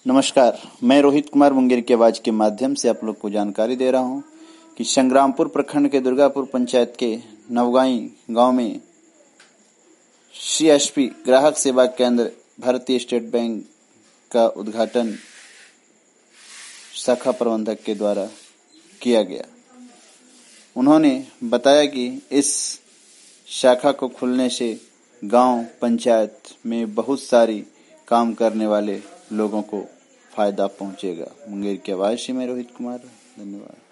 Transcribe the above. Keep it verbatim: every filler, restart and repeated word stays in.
नमस्कार, मैं रोहित कुमार मुंगेर की आवाज के माध्यम से आप लोग को जानकारी दे रहा हूं कि संग्रामपुर प्रखंड के दुर्गापुर पंचायत के नवगाई गांव में सीएसपी ग्राहक सेवा केंद्र भारतीय स्टेट बैंक का उद्घाटन शाखा प्रबंधक के द्वारा किया गया। उन्होंने बताया कि इस शाखा को खुलने से गांव पंचायत में बहुत सारी काम करने वाले लोगों को फायदा पहुंचेगा। मुंगेर की आवाज से मैं रोहित कुमार, धन्यवाद।